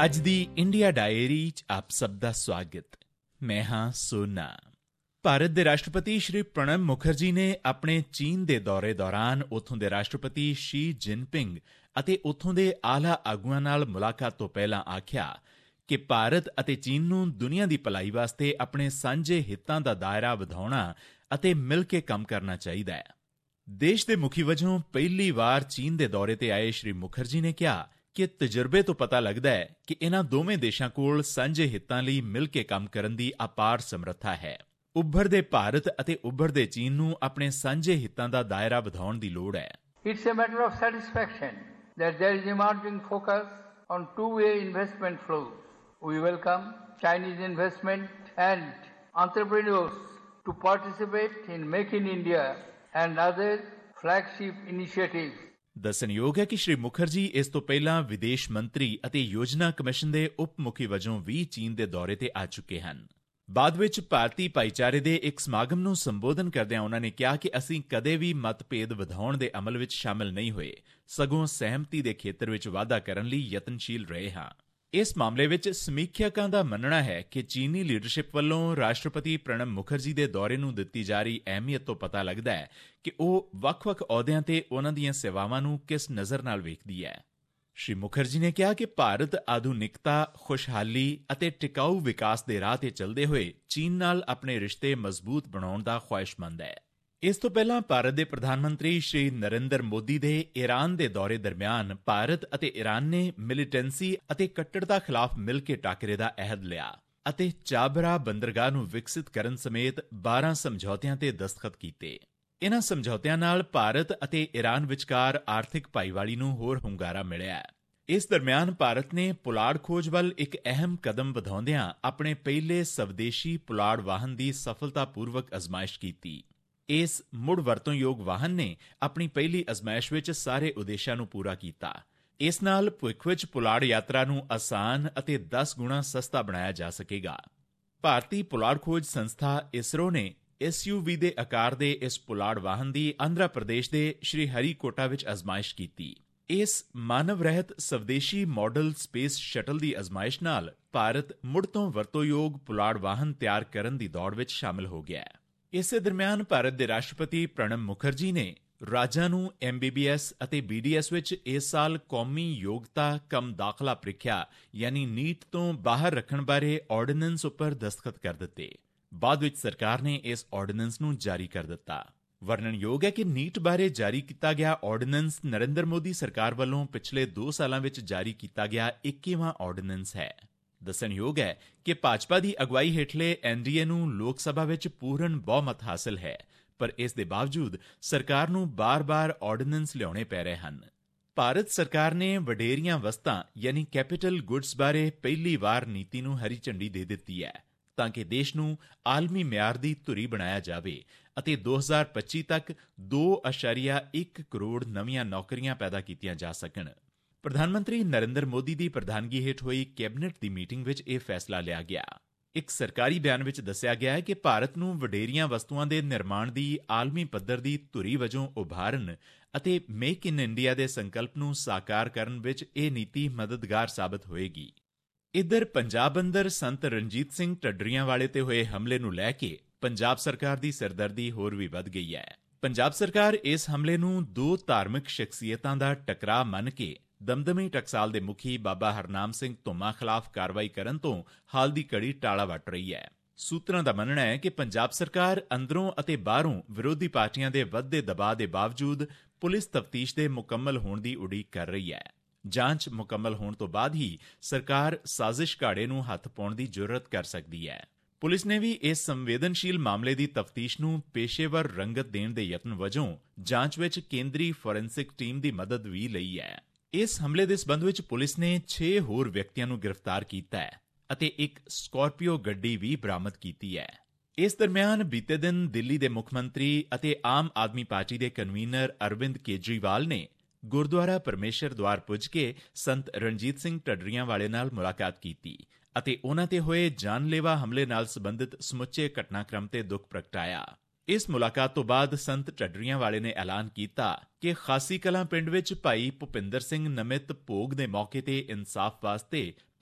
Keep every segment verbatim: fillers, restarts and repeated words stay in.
ਅੱਜ ਦੀ India diary 'ਚ ਆਪ ਸਭ ਦਾ ਸਵਾਗਤ। ਮੈਂ ਹਾਂ ਸੋਨਾ। ਭਾਰਤ ਦੇ ਰਾਸ਼ਟਰਪਤੀ ਸ਼੍ਰੀ ਪ੍ਰਣਬ ਮੁਖਰਜੀ ਨੇ ਆਪਣੇ ਚੀਨ ਦੇ ਦੌਰੇ ਦੌਰਾਨ ਉੱਥੋਂ ਦੇ ਰਾਸ਼ਟਰਪਤੀ ਸ਼ੀ ਜਿਨਪਿੰਗ ਅਤੇ ਉੱਥੋਂ ਦੇ ਆਲਾ ਆਗੂਆਂ ਨਾਲ ਮੁਲਾਕਾਤ ਤੋਂ ਪਹਿਲਾਂ ਆਖਿਆ ਕਿ ਭਾਰਤ ਅਤੇ ਚੀਨ ਨੂੰ ਦੁਨੀਆ ਦੀ ਭਲਾਈ ਵਾਸਤੇ ਆਪਣੇ ਸਾਂਝੇ ਹਿੱਤਾਂ ਦਾ ਦਾਇਰਾ ਵਧਾਉਣਾ ਅਤੇ ਮਿਲ ਕੇ ਕੰਮ ਕਰਨਾ ਚਾਹੀਦਾ ਹੈ। ਦੇਸ਼ ਦੇ ਮੁਖੀ ਵਜੋਂ ਪਹਿਲੀ ਵਾਰ ਚੀਨ ਦੇ ਦੌਰੇ ਤੇ ਆਏ ਸ਼੍ਰੀ ਮੁਖਰਜੀ ਨੇ ਕਿਹਾ ਕਿ ਤਜਰਬੇ ਤੋਂ ਪਤਾ ਲੱਗਦਾ ਹੈ ਕਿ ਇਹਨਾਂ ਦੋਵੇਂ ਦੇਸ਼ਾਂ ਕੋਲ ਸਾਂਝੇ ਹਿੱਤਾਂ ਲਈ ਮਿਲ ਕੇ ਕੰਮ ਕਰਨ ਦੀ ਅਪਾਰ ਸਮਰੱਥਾ ਹੈ। ਉੱਭਰਦੇ ਭਾਰਤ ਅਤੇ ਉੱਭਰਦੇ ਚੀਨ ਨੂੰ ਆਪਣੇ ਸਾਂਝੇ ਹਿੱਤਾਂ ਦਾ ਦਾਇਰਾ ਵਧਾਉਣ ਦੀ ਲੋੜ ਹੈ। It's a matter of satisfaction that there is emerging focus on two-way investment flows. We welcome Chinese investment and entrepreneurs to participate in Make in India and other flagship initiatives. ਦੱਸਣਯੋਗ ਹੈ ਕਿ ਸ਼੍ਰੀ ਮੁਖਰਜੀ ਇਸ ਤੋਂ ਪਹਿਲਾਂ ਵਿਦੇਸ਼ ਮੰਤਰੀ ਅਤੇ ਯੋਜਨਾ ਕਮਿਸ਼ਨ ਦੇ ਉਪ ਮੁਖੀ ਵਜੋਂ ਵੀ ਚੀਨ ਦੇ ਦੌਰੇ ਤੇ ਆ ਚੁੱਕੇ ਹਨ। ਬਾਅਦ ਵਿੱਚ ਭਾਰਤੀ ਭਾਈਚਾਰੇ ਦੇ ਇੱਕ ਸਮਾਗਮ ਨੂੰ ਸੰਬੋਧਨ ਕਰਦਿਆਂ ਉਹਨਾਂ ਨੇ ਕਿਹਾ ਕਿ ਅਸੀਂ ਕਦੇ ਵੀ ਮਤਭੇਦ ਵਧਾਉਣ ਦੇ ਅਮਲ ਵਿੱਚ ਸ਼ਾਮਲ ਨਹੀਂ ਹੋਏ, ਸਗੋਂ ਸਹਿਮਤੀ ਦੇ ਖੇਤਰ ਵਿੱਚ ਵਾਧਾ ਕਰਨ ਲਈ ਯਤਨਸ਼ੀਲ ਰਹੇ ਹਾਂ। ਇਸ ਮਾਮਲੇ ਵਿੱਚ ਸਮੀਖਿਅਕਾਂ ਦਾ ਮੰਨਣਾ ਹੈ ਕਿ ਚੀਨੀ ਲੀਡਰਸ਼ਿਪ ਵੱਲੋਂ ਰਾਸ਼ਟਰਪਤੀ ਪ੍ਰਣਬ ਮੁਖਰਜੀ ਦੇ ਦੌਰੇ ਨੂੰ ਦਿੱਤੀ ਜਾ ਰਹੀ ਅਹਿਮੀਅਤ ਤੋਂ ਪਤਾ ਲੱਗਦਾ ਹੈ ਕਿ ਉਹ ਵੱਖ-ਵੱਖ ਅਹੁਦਿਆਂ ਤੇ ਉਹਨਾਂ ਦੀਆਂ ਸੇਵਾਵਾਂ ਨੂੰ ਕਿਸ ਨਜ਼ਰ ਨਾਲ ਵੇਖਦੀ ਹੈ। ਸ਼੍ਰੀ ਮੁਖਰਜੀ ਨੇ ਕਿਹਾ ਕਿ ਭਾਰਤ ਆਧੁਨਿਕਤਾ, ਖੁਸ਼ਹਾਲੀ ਅਤੇ ਟਿਕਾਊ ਵਿਕਾਸ ਦੇ ਰਾਹ ਤੇ ਚੱਲਦੇ ਹੋਏ ਚੀਨ ਨਾਲ ਆਪਣੇ ਰਿਸ਼ਤੇ ਮਜ਼ਬੂਤ ਬਣਾਉਣ ਦਾ ਖੁਆਇਸ਼ਮੰਦ ਹੈ। ਇਸ ਤੋਂ ਪਹਿਲਾਂ ਭਾਰਤ ਦੇ ਪ੍ਰਧਾਨ ਮੰਤਰੀ ਸ਼੍ਰੀ ਨਰਿੰਦਰ ਮੋਦੀ ਦੇ ਈਰਾਨ ਦੇ ਦੌਰੇ ਦਰਮਿਆਨ ਭਾਰਤ ਅਤੇ ਈਰਾਨ ਨੇ ਮਿਲੀਟੈਂਸੀ ਅਤੇ ਕੱਟੜਤਾ ਖਿਲਾਫ ਮਿਲ ਕੇ ਟਾਕਰੇ ਦਾ ਅਹਿਦ ਲਿਆ ਅਤੇ ਚਾਬਰਾ ਬੰਦਰਗਾਹ ਨੂੰ ਵਿਕਸਿਤ ਕਰਨ ਸਮੇਤ ਬਾਰਾਂ ਸਮਝੌਤਿਆਂ ਤੇ ਦਸਤਖਤ ਕੀਤੇ। ਇਨ੍ਹਾਂ ਸਮਝੌਤਿਆਂ ਨਾਲ ਭਾਰਤ ਅਤੇ ਈਰਾਨ ਵਿਚਕਾਰ ਆਰਥਿਕ ਭਾਈਵਾਲੀ ਨੂੰ ਹੋਰ ਹੁੰਗਾਰਾ ਮਿਲਿਆ। ਇਸ ਦਰਮਿਆਨ ਭਾਰਤ ਨੇ ਪੁਲਾੜ ਖੋਜ ਵੱਲ ਇੱਕ ਅਹਿਮ ਕਦਮ ਵਧਾਉਂਦਿਆਂ ਆਪਣੇ ਪਹਿਲੇ ਸਵਦੇਸ਼ੀ ਪੁਲਾੜ ਵਾਹਨ ਦੀ ਸਫਲਤਾਪੂਰਵਕ ਅਜ਼ਮਾਇਸ਼ ਕੀਤੀ। ਇਸ ਮੁੜ ਵਰਤੋਂਯੋਗ ਵਾਹਨ ਨੇ ਆਪਣੀ ਪਹਿਲੀ ਅਜ਼ਮਾਇਸ਼ ਵਿੱਚ ਸਾਰੇ ਉਦੇਸ਼ਾਂ ਨੂੰ ਪੂਰਾ ਕੀਤਾ। ਇਸ ਨਾਲ ਭਵਿੱਖ ਵਿੱਚ ਪੁਲਾੜ ਯਾਤਰਾ ਨੂੰ ਆਸਾਨ ਅਤੇ ਦਸ ਗੁਣਾ ਸਸਤਾ ਬਣਾਇਆ ਜਾ ਸਕੇਗਾ। ਭਾਰਤੀ ਪੁਲਾੜ ਖੋਜ ਸੰਸਥਾ ਇਸਰੋ ਨੇ ਐਸ ਯੂ ਵੀ ਦੇ ਆਕਾਰ ਦੇ ਇਸ ਪੁਲਾੜ ਵਾਹਨ ਦੀ ਆਂਧਰਾ ਪ੍ਰਦੇਸ਼ ਦੇ ਸ਼੍ਰੀ ਹਰੀਕੋਟਾ ਵਿੱਚ ਅਜ਼ਮਾਇਸ਼ ਕੀਤੀ। ਇਸ ਮਾਨਵ ਰਹਿਤ ਸਵਦੇਸ਼ੀ ਮਾਡਲ ਸਪੇਸ ਸ਼ਟਲ ਦੀ ਅਜ਼ਮਾਇਸ਼ ਨਾਲ ਭਾਰਤ ਮੁੜ ਤੋਂ ਵਰਤੋਂਯੋਗ ਪੁਲਾੜ ਵਾਹਨ ਤਿਆਰ ਕਰਨ ਦੀ ਦੌੜ ਵਿੱਚ ਸ਼ਾਮਲ ਹੋ ਗਿਆ ਹੈ। ਇਸੇ ਦਰਮਿਆਨ ਭਾਰਤ ਦੇ ਰਾਸ਼ਟਰਪਤੀ ਪ੍ਰਣਬ ਮੁਖਰਜੀ ਨੇ ਰਾਜਾਂ ਨੂੰ ਐਮ ਬੀ ਬੀ ਐਸ ਅਤੇ ਬੀ ਡੀ ਐਸ ਵਿੱਚ ਇਸ ਸਾਲ ਕੌਮੀ ਯੋਗਤਾ ਕਮ ਦਾਖਲਾ ਪ੍ਰੀਖਿਆ ਯਾਨੀ ਨੀਟ ਤੋਂ ਬਾਹਰ ਰੱਖਣ ਬਾਰੇ ਆਰਡੀਨੈਂਸ ਉੱਪਰ ਦਸਤਖਤ ਕਰ ਦਿੱਤੇ। ਬਾਅਦ ਵਿੱਚ ਸਰਕਾਰ ਨੇ ਇਸ ਆਰਡੀਨੈਂਸ ਨੂੰ ਜਾਰੀ ਕਰ ਦਿੱਤਾ। ਵਰਣਨਯੋਗ ਹੈ ਕਿ ਨੀਟ ਬਾਰੇ ਜਾਰੀ ਕੀਤਾ ਗਿਆ ਆਰਡੀਨੈਂਸ ਨਰਿੰਦਰ ਮੋਦੀ ਸਰਕਾਰ ਵੱਲੋਂ ਪਿਛਲੇ ਦੋ ਸਾਲਾਂ ਵਿੱਚ ਜਾਰੀ ਕੀਤਾ ਗਿਆ ਇੱਕੀਵਾਂ ਆਰਡੀਨੈਂਸ ਹੈ। ਦੱਸਣਯੋਗ ਹੈ ਕਿ ਭਾਜਪਾ ਦੀ ਅਗਵਾਈ ਹੇਠਲੇ ਐਨ ਡੀ ਏ ਨੂੰ ਲੋਕ ਸਭਾ ਵਿੱਚ ਪੂਰਨ ਬਹੁਮਤ ਹਾਸਲ ਹੈ, ਪਰ ਇਸ ਦੇ ਬਾਵਜੂਦ ਸਰਕਾਰ ਨੂੰ ਬਾਰ-ਬਾਰ ਆਰਡੀਨੈਂਸ ਲਿਆਉਣੇ ਪੈ ਰਹੇ ਹਨ। ਭਾਰਤ ਸਰਕਾਰ ਨੇ ਵਡੇਰੀਆਂ ਵਸਤਾਂ ਯਾਨੀ ਕੈਪੀਟਲ ਗੁੱਡਸ ਬਾਰੇ ਪਹਿਲੀ ਵਾਰ ਨੀਤੀ ਨੂੰ ਹਰੀ ਝੰਡੀ ਦੇ ਦਿੱਤੀ ਹੈ ਤਾਂ ਕਿ ਦੇਸ਼ ਨੂੰ ਆਲਮੀ ਮਿਆਰ ਦੀ ਧੁਰੀ ਬਣਾਇਆ ਜਾਵੇ ਅਤੇ ਦੋ ਹਜ਼ਾਰ ਪੱਚੀ ਤੱਕ ਦੋ ਅਸ਼ਾਰੀਆ ਇੱਕ ਕਰੋੜ ਨਵੀਆਂ ਨੌਕਰੀਆਂ ਪੈਦਾ ਕੀਤੀਆਂ ਜਾ ਸਕਣ। ਪ੍ਰਧਾਨ ਮੰਤਰੀ ਨਰਿੰਦਰ ਮੋਦੀ ਦੀ ਪ੍ਰਧਾਨਗੀ ਹੇਠ ਹੋਈ ਕੈਬਨਿਟ ਦੀ ਮੀਟਿੰਗ ਵਿੱਚ ਇਹ ਫੈਸਲਾ ਲਿਆ ਗਿਆ। ਇੱਕ ਸਰਕਾਰੀ ਬਿਆਨ ਵਿੱਚ ਦੱਸਿਆ ਗਿਆ ਹੈ ਕਿ ਭਾਰਤ ਨੂੰ ਵਡੇਰੀਆਂ ਵਸਤੂਆਂ ਦੇ ਨਿਰਮਾਣ ਦੀ ਆਲਮੀ ਪੱਧਰ ਦੀ ਧੁਰੀ ਵਜੋਂ ਉਭਾਰਨ ਅਤੇ ਮੇਕ ਇਨ ਇੰਡੀਆ ਦੇ ਸੰਕਲਪ ਨੂੰ ਸਾਕਾਰ ਕਰਨ ਵਿੱਚ ਇਹ ਨੀਤੀ ਮਦਦਗਾਰ ਸਾਬਤ ਹੋਏਗੀ। ਇੱਧਰ ਪੰਜਾਬ ਅੰਦਰ ਸੰਤ ਰਣਜੀਤ ਸਿੰਘ ਢੱਡਰੀਆਂ ਵਾਲੇ ਤੇ ਹੋਏ ਹਮਲੇ ਨੂੰ ਲੈ ਕੇ ਪੰਜਾਬ ਸਰਕਾਰ ਦੀ ਸਿਰਦਰਦੀ ਹੋਰ ਵੀ ਵੱਧ ਗਈ ਹੈ। ਪੰਜਾਬ ਸਰਕਾਰ ਇਸ ਹਮਲੇ ਨੂੰ ਦੋ ਧਾਰਮਿਕ ਸ਼ਖਸੀਅਤਾਂ ਦਾ ਟਕਰਾਅ ਮੰਨ ਕੇ ਦਮਦਮੀ ਟਕਸਾਲ ਦੇ ਮੁਖੀ ਬਾਬਾ ਹਰਨਾਮ ਸਿੰਘ ਧੁੰਮਾ ਖਿਲਾਫ ਕਾਰਵਾਈ ਕਰਨ ਤੋਂ ਹਾਲ ਦੀ ਘੜੀ ਟਾਲਾ ਵੱਟ ਰਹੀ ਹੈ। ਸੂਤਰਾਂ ਦਾ ਮੰਨਣਾ ਹੈ ਕਿ ਪੰਜਾਬ ਸਰਕਾਰ ਅੰਦਰੋਂ ਅਤੇ ਬਾਹਰੋਂ ਵਿਰੋਧੀ ਪਾਰਟੀਆਂ ਦੇ ਵੱਧਦੇ ਦਬਾਅ ਦੇ ਬਾਵਜੂਦ ਪੁਲਿਸ ਤਫਤੀਸ਼ ਦੇ ਮੁਕੰਮਲ ਹੋਣ ਦੀ ਉਡੀਕ ਕਰ ਰਹੀ ਹੈ। ਜਾਂਚ ਮੁਕੰਮਲ ਹੋਣ ਤੋਂ ਬਾਅਦ ਹੀ ਸਰਕਾਰ ਸਾਜ਼ਿਸ਼ ਘਾੜੇ ਨੂੰ ਹੱਥ ਪਾਉਣ ਦੀ ਜੁਰਅਤ ਕਰ ਸਕਦੀ ਹੈ। ਪੁਲਿਸ ਨੇ ਵੀ ਇਸ ਸੰਵੇਦਨਸ਼ੀਲ ਮਾਮਲੇ ਦੀ ਤਫਤੀਸ਼ ਨੂੰ ਪੇਸ਼ੇਵਰ ਰੰਗਤ ਦੇਣ ਦੇ ਯਤਨ ਵਜੋਂ ਜਾਂਚ ਵਿੱਚ ਕੇਂਦਰੀ ਫੋਰੈਂਸਿਕ ਟੀਮ ਦੀ ਮਦਦ ਵੀ ਲਈ ਹੈ। ਇਸ ਹਮਲੇ ਦੇ ਸਬੰਧ ਵਿੱਚ ਪੁਲਿਸ ਨੇ ਛੇ ਹੋਰ ਵਿਅਕਤੀਆਂ ਨੂੰ ਗ੍ਰਿਫਤਾਰ ਕੀਤਾ ਹੈ ਅਤੇ ਇੱਕ ਸਕਾਰਪੀਓ ਗੱਡੀ ਵੀ ਬਰਾਮਦ ਕੀਤੀ ਹੈ। ਇਸ ਦਰਮਿਆਨ ਬੀਤੇ ਦਿਨ ਦਿੱਲੀ ਦੇ ਮੁੱਖ ਮੰਤਰੀ ਅਤੇ ਆਮ ਆਦਮੀ ਪਾਰਟੀ ਦੇ ਕਨਵੀਨਰ ਅਰਵਿੰਦ ਕੇਜਰੀਵਾਲ ਨੇ ਗੁਰਦੁਆਰਾ ਪਰਮੇਸ਼ਰ ਦੁਆਰ ਪੁੱਜ ਕੇ ਸੰਤ ਰਣਜੀਤ ਸਿੰਘ ਢੱਡਰੀਆਂ ਵਾਲੇ ਨਾਲ ਮੁਲਾਕਾਤ ਕੀਤੀ ਅਤੇ ਉਨ੍ਹਾਂ ਤੇ ਹੋਏ ਜਾਨਲੇਵਾ ਹਮਲੇ ਨਾਲ ਸੰਬੰਧਿਤ ਸਮੁੱਚੇ ਘਟਨਾਕ੍ਰਮ ਤੇ ਦੁੱਖ ਪ੍ਰਗਟਾਇਆ। ਇਸ ਮੁਲਾਕਾਤ ਤੋਂ ਬਾਅਦ ਸੰਤ ਢੱਡਰੀਆਂ ਵਾਲੇ ਨੇ ਐਲਾਨ ਕੀਤਾ ਕਿ ਖਾਸੀ ਕਲਾਂ ਪਿੰਡ ਵਿੱਚ ਭਾਈ ਭੁਪਿੰਦਰ ਸਿੰਘ ਨਮਿਤ ਭੋਗ ਦੇ ਮੌਕੇ ਤੇ ਇਨਸਾਫ ਵਾਸਤੇ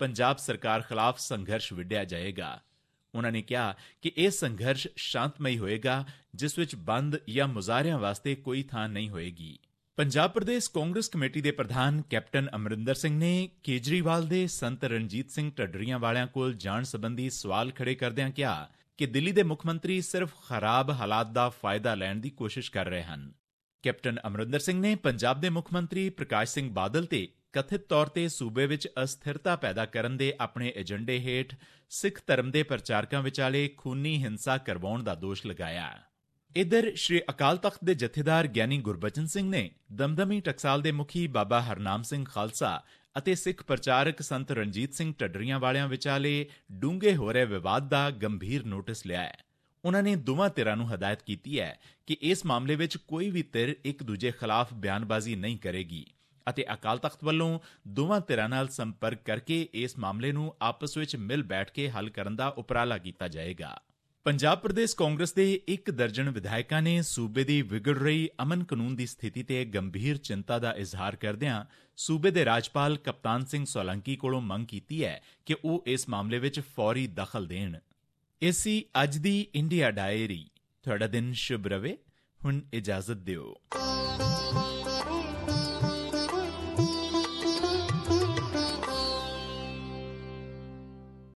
ਪੰਜਾਬ ਸਰਕਾਰ ਖਿਲਾਫ ਸੰਘਰਸ਼ ਵਿੱਢਿਆ ਜਾਏਗਾ। ਉਨ੍ਹਾਂ ਨੇ ਕਿਹਾ ਕਿ ਇਹ ਸੰਘਰਸ਼ ਸ਼ਾਂਤਮਈ ਹੋਏਗਾ, ਜਿਸ ਵਿੱਚ ਬੰਦ ਜਾਂ ਮੁਜ਼ਾਹਰਿਆਂ ਵਾਸਤੇ ਕੋਈ ਥਾਂ ਨਹੀਂ ਹੋਏਗੀ। ਪੰਜਾਬ ਪ੍ਰਦੇਸ਼ ਕਾਂਗਰਸ ਕਮੇਟੀ ਦੇ ਪ੍ਰਧਾਨ ਕੈਪਟਨ ਅਮਰਿੰਦਰ ਸਿੰਘ ਨੇ ਕੇਜਰੀਵਾਲ ਦੇ ਸੰਤ ਰਣਜੀਤ ਸਿੰਘ ਢੱਡਰੀਆਂ ਵਾਲਿਆਂ ਕੋਲ ਜਾਣ ਸੰਬੰਧੀ ਸਵਾਲ ਖੜੇ ਕਰਦਿਆਂ ਕਿਹਾ ਕਿ ਦਿੱਲੀ ਦੇ ਮੁੱਖ ਮੰਤਰੀ ਸਿਰਫ ਖਰਾਬ ਹਾਲਾਤ ਦਾ ਫਾਇਦਾ ਲੈਣ ਦੀ ਕੋਸ਼ਿਸ਼ ਕਰ ਰਹੇ ਹਨ। ਕੈਪਟਨ ਅਮਰਿੰਦਰ ਸਿੰਘ ਨੇ ਪੰਜਾਬ ਦੇ ਮੁੱਖ ਮੰਤਰੀ ਪ੍ਰਕਾਸ਼ ਸਿੰਘ ਬਾਦਲ ਤੇ ਕਥਿਤ ਤੌਰ ਤੇ ਸੂਬੇ ਵਿੱਚ ਅਸਥਿਰਤਾ ਪੈਦਾ ਕਰਨ ਦੇ ਆਪਣੇ ਏਜੰਡੇ ਹੇਠ ਸਿੱਖ ਧਰਮ ਦੇ ਪ੍ਰਚਾਰਕਾਂ ਵਿਚਾਲੇ ਖੂਨੀ ਹਿੰਸਾ ਕਰਵਾਉਣ ਦਾ ਦੋਸ਼ ਲਗਾਇਆ। ਇਧਰ ਸ਼੍ਰੀ ਅਕਾਲ ਤਖਤ ਦੇ ਜਥੇਦਾਰ ਗਿਆਨੀ ਗੁਰਬਚਨ ਸਿੰਘ ਨੇ ਦਮਦਮੀ ਟਕਸਾਲ ਦੇ ਮੁਖੀ ਬਾਬਾ ਹਰਨਾਮ ਸਿੰਘ ਖਾਲਸਾ ਅਤੇ ਸਿੱਖ ਪ੍ਰਚਾਰਕ ਸੰਤ ਰਣਜੀਤ ਸਿੰਘ ਢੱਡਰੀਆਂ ਵਾਲਿਆਂ ਵਿਚਾਲੇ ਡੂੰਘੇ ਹੋ ਰਹੇ ਵਿਵਾਦ ਦਾ ਗੰਭੀਰ ਨੋਟਿਸ ਲਿਆ ਹੈ। ਉਨ੍ਹਾਂ ਨੇ ਦੋਵਾਂ ਧਿਰਾਂ ਨੂੰ ਹਦਾਇਤ ਕੀਤੀ ਹੈ ਕਿ ਇਸ ਮਾਮਲੇ ਵਿੱਚ ਕੋਈ ਵੀ ਧਿਰ ਇੱਕ ਦੂਜੇ ਖਿਲਾਫ ਬਿਆਨਬਾਜ਼ੀ ਨਹੀਂ ਕਰੇਗੀ ਅਤੇ ਅਕਾਲ ਤਖਤ ਵੱਲੋਂ ਦੋਵਾਂ ਧਿਰਾਂ ਨਾਲ ਸੰਪਰਕ ਕਰਕੇ ਇਸ ਮਾਮਲੇ ਨੂੰ ਆਪਸ ਵਿੱਚ ਮਿਲ ਬੈਠ ਕੇ ਹੱਲ ਕਰਨ ਦਾ ਉਪਰਾਲਾ ਕੀਤਾ ਜਾਏਗਾ। ਪੰਜਾਬ ਪ੍ਰਦੇਸ਼ ਕਾਂਗਰਸ ਦੇ ਇੱਕ ਦਰਜਨ ਵਿਧਾਇਕਾਂ ਨੇ ਸੂਬੇ ਦੀ ਵਿਗੜ ਰਹੀ ਅਮਨ ਕਾਨੂੰਨ ਦੀ ਸਥਿਤੀ ਤੇ ਗੰਭੀਰ ਚਿੰਤਾ ਦਾ ਇਜ਼ਹਾਰ ਕਰਦਿਆਂ ਸੂਬੇ ਦੇ ਰਾਜਪਾਲ ਕਪਤਾਨ ਸਿੰਘ ਸੋਲੰਕੀ ਕੋਲੋਂ ਮੰਗ ਕੀਤੀ ਹੈ ਕਿ ਉਹ ਇਸ ਮਾਮਲੇ ਵਿੱਚ ਫੌਰੀ ਦਖਲ ਦੇਣ। ਇਹ ਸੀ ਅੱਜ ਦੀ ਇੰਡੀਆ ਡਾਇਰੀ। ਤੁਹਾਡਾ ਦਿਨ ਸ਼ੁਭ ਰਵੇ। ਹੁਣ ਇਜਾਜ਼ਤ ਦਿਓ।